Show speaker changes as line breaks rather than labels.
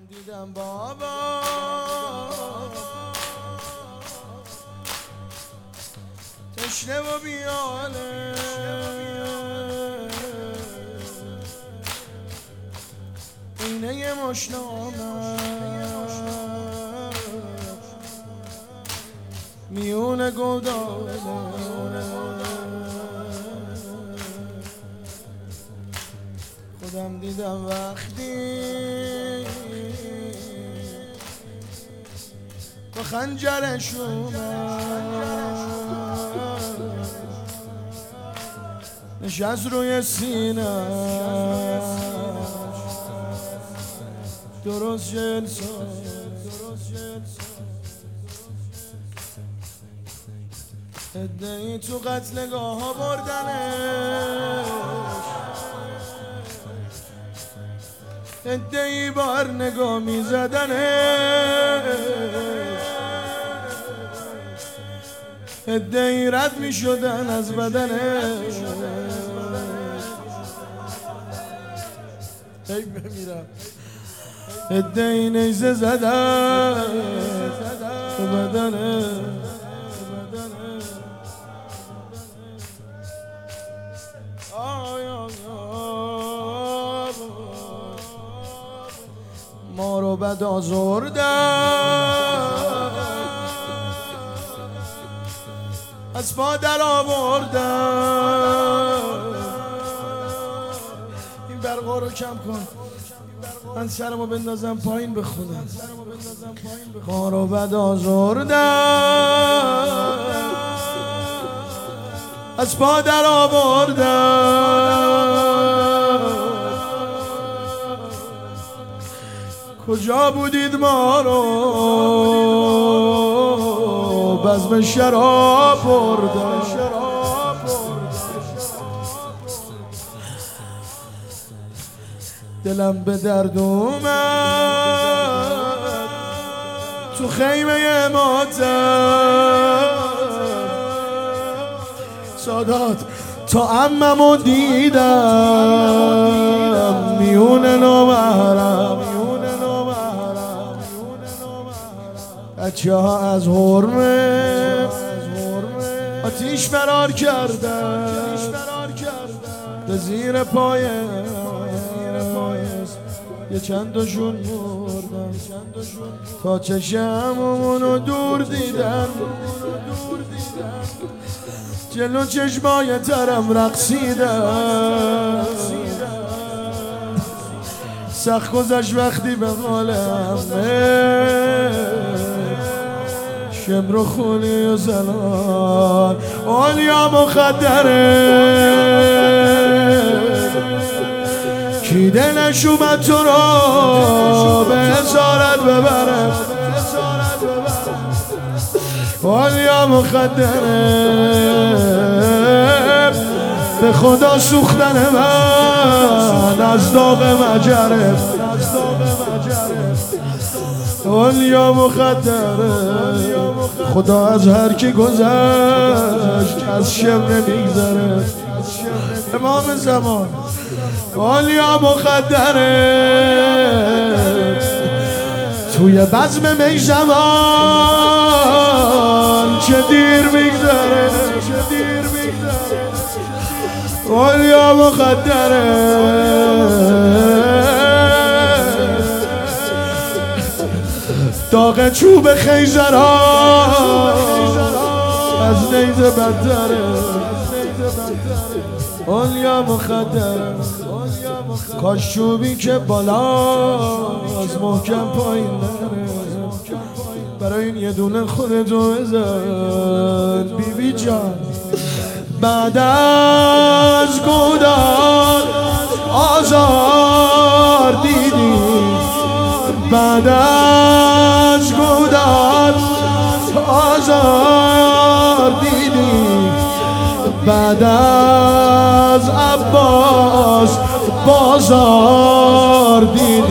خودم دیدم بابا تشنه و بیاله اینه مشنامه میون گوداله خودم دیدم وقتی با خنجرش نشست روی سینه درست 40 سال ادعی تو قتلگاه ها بردنش ادعی بار نگاه می زدنش ادعی رد می شدن از بدنش ای بمیرم ادعی نیزه زدن به بدنش ما رو بد آزردن از پا در آوردن این برقا رو کم کن من سرمو بندازم پایین به خودم ما رو بد آزردن از پا در آوردن کجا بودید ما رو بزم شراب بردن دلم به درد اومد تو خیمه ماتم سادات تا عممو دیدم میون نومهرم بچه ها از حرمه آتیش فرار کردن به زیر پای یه چند تاشون مردن تا چشممونو دور دیدن جلو چشمای ترم رقصیدن سخت گذشت وقتی به حال همه شمر و خونی و زنان آلیا مخدره کی دلش اومد تو را به اسارت ببره آلیا مخدره به خدا سوختن من از داغ مجره آلیا مخدره خدا از هر کی گذشت از شم نمیگذره امام زمان آلیا مخدره توی بزم می زمان چه دیر میگذره آلیا مخدره داغ چوب خیزران از نیزه بدتره آلیا مخدره کاش چوبی که بالا از محکم پایین نره برای این یه دونه خودتو بزن بیبی جان بعد از گودال آزار دیدی بعد از گودال آزار دیدی بعد از عباس بازار دیدی